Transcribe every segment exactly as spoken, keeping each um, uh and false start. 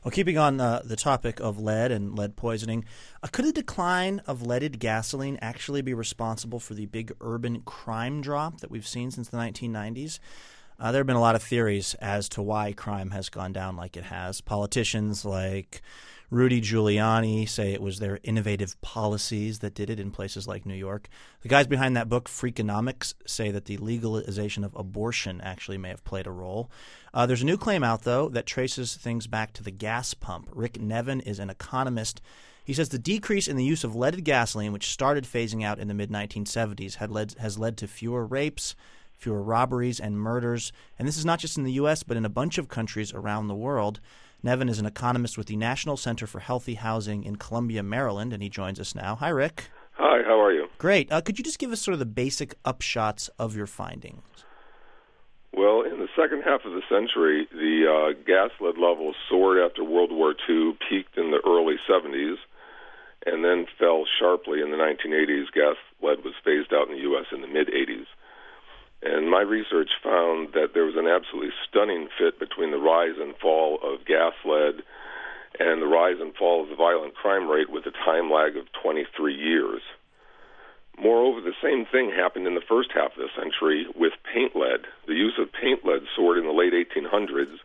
Well, keeping on uh, the topic of lead and lead poisoning, uh, could a decline of leaded gasoline actually be responsible for the big urban crime drop that we've seen since the nineteen nineties? Uh, there have been a lot of theories as to why crime has gone down like it has. Politicians like Rudy Giuliani say it was their innovative policies that did it in places like New York. The guys behind that book, Freakonomics, say that the legalization of abortion actually may have played a role. Uh, there's a new claim out, though, that traces things back to the gas pump. Rick Nevin is an economist. He says the decrease in the use of leaded gasoline, which started phasing out in the mid nineteen seventies, had led, has led to fewer rapes, fewer robberies and murders. And this is not just in the U S, but in a bunch of countries around the world. Nevin is an economist with the National Center for Healthy Housing in Columbia, Maryland, and he joins us now. Hi, Rick. Hi, how are you? Great. Uh, could you just give us sort of the basic upshots of your findings? Well, in the second half of the century, the uh, gas lead levels soared after World War Two, peaked in the early seventies, and then fell sharply in the nineteen eighties. Gas lead was phased out in the U S in the mid-eighties. And my research found that there was an absolutely stunning fit between the rise and fall of gas lead and the rise and fall of the violent crime rate with a time lag of twenty-three years. Moreover, the same thing happened in the first half of the century with paint lead. The use of paint lead soared in the late eighteen hundreds,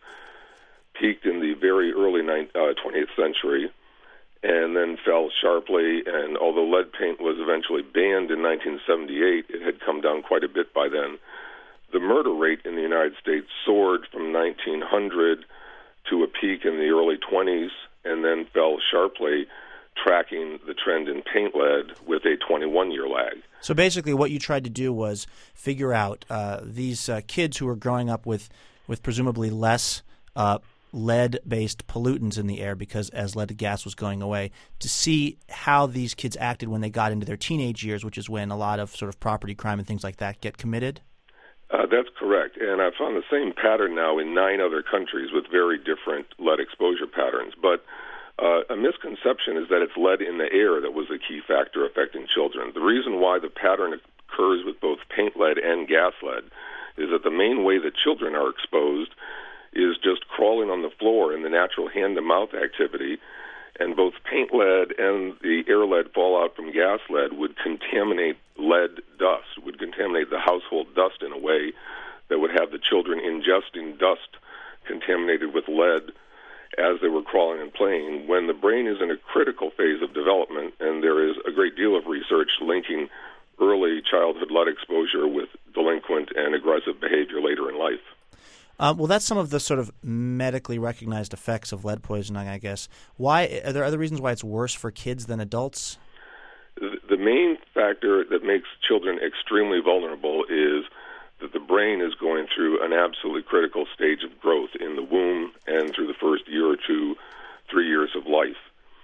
peaked in the very early twentieth century, and then fell sharply. And although lead paint was eventually banned in nineteen seventy-eight, it had come down quite a bit by then. The murder rate in the United States soared from nineteen hundred to a peak in the early twenties and then fell sharply, tracking the trend in paint lead with a twenty-one-year lag. So basically what you tried to do was figure out uh, these uh, kids who were growing up with, with presumably less uh, lead-based pollutants in the air because as leaded gas was going away, to see how these kids acted when they got into their teenage years, which is when a lot of sort of property crime and things like that get committed? Uh, that's correct. And I've found the same pattern now in nine other countries with very different lead exposure patterns. But uh, a misconception is that it's lead in the air that was a key factor affecting children. The reason why the pattern occurs with both paint lead and gas lead is that the main way that children are exposed is just crawling on the floor in the natural hand-to-mouth activity, and both paint lead and the air lead fallout from gas lead would contaminate lead dust, would contaminate the household dust in a way that would have the children ingesting dust contaminated with lead as they were crawling and playing, when the brain is in a critical phase of development, and there is a great deal of research linking early childhood lead exposure with delinquent and aggressive behavior later in life. Uh, well, that's some of the sort of medically recognized effects of lead poisoning, I guess. Why are there other reasons why it's worse for kids than adults? The main factor that makes children extremely vulnerable is that the brain is going through an absolutely critical stage of growth in the womb and through the first year or two, three years of life.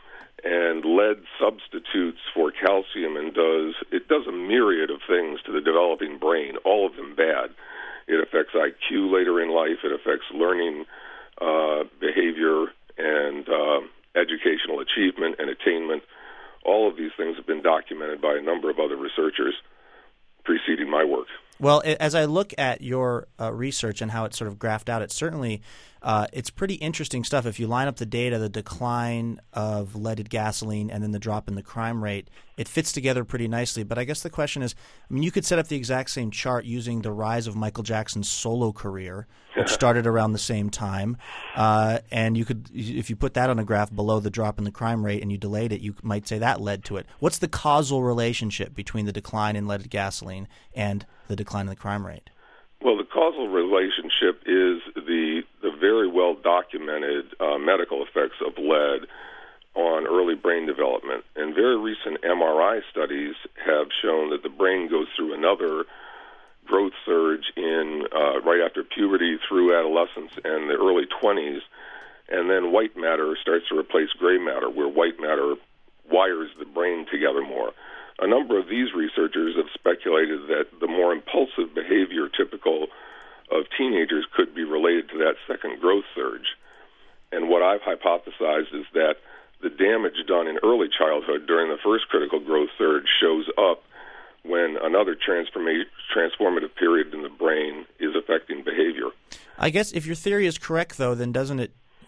And lead substitutes for calcium and does it does a myriad of things to the developing brain, all of them bad. It affects I Q later in life. It affects learning, uh, behavior, and uh, educational achievement and attainment. All of these things have been documented by a number of other researchers preceding my work. Well, as I look at your uh, research and how it's sort of graphed out, it's certainly uh, it's pretty interesting stuff. If you line up the data, the decline of leaded gasoline and then the drop in the crime rate, it fits together pretty nicely. But I guess the question is, I mean, you could set up the exact same chart using the rise of Michael Jackson's solo career, which started around the same time, uh, and you could, if you put that on a graph below the drop in the crime rate and you delayed it, you might say that led to it. What's the causal relationship between the decline in leaded gasoline and the decline in the crime rate? Well, the causal relationship is the the very well documented uh, medical effects of lead on early brain development. And very recent M R I studies have shown that the brain goes through another growth surge in uh, right after puberty through adolescence and the early twenties, and then white matter starts to replace gray matter, where white matter wires the brain together more. A number of these researchers have speculated that the more impulsive behavior typical of teenagers could be related to that second growth surge. And what I've hypothesized is that the damage done in early childhood during the first critical growth surge shows up when another transforma- transformative period in the brain is affecting behavior. I guess if your theory is correct, though, then doesn't it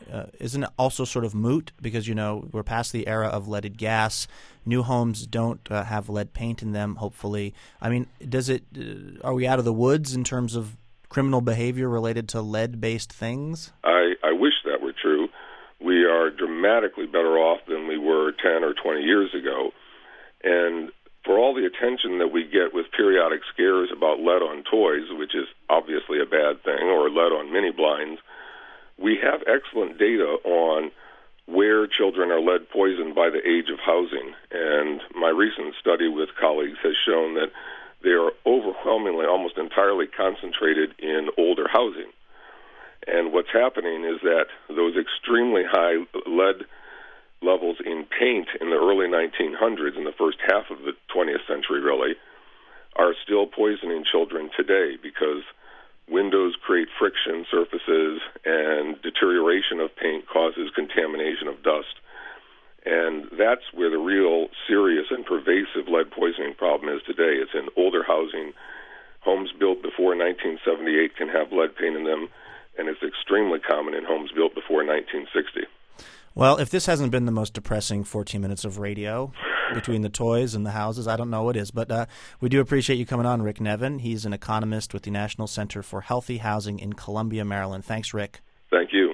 uh, isn't it also sort of moot because, you know, we're past the era of leaded gas. New homes don't uh, have lead paint in them, hopefully. I mean, does it? Uh, are we out of the woods in terms of criminal behavior related to lead-based things? I, I wish that were true. We are dramatically better off than we were ten or twenty years ago. And for all the attention that we get with periodic scares about lead on toys, which is obviously a bad thing, or lead on mini blinds, we have excellent data on where children are lead poisoned by the age of housing. And my recent study with colleagues has shown that they are overwhelmingly, almost entirely concentrated in older housing. And what's happening is that those extremely high lead levels in paint in the early nineteen hundreds, in the first half of the twentieth century really, are still poisoning children today because windows create friction surfaces and deterioration of paint causes contamination of dust. And that's where the real serious and pervasive lead poisoning problem is today. It's in older housing. Homes built before nineteen seventy-eight can have lead paint in them, and it's extremely common in homes built before nineteen sixty. Well, if this hasn't been the most depressing fourteen minutes of radio between the toys and the houses, I don't know what is. But uh, we do appreciate you coming on, Rick Nevin. He's an economist with the National Center for Healthy Housing in Columbia, Maryland. Thanks, Rick. Thank you.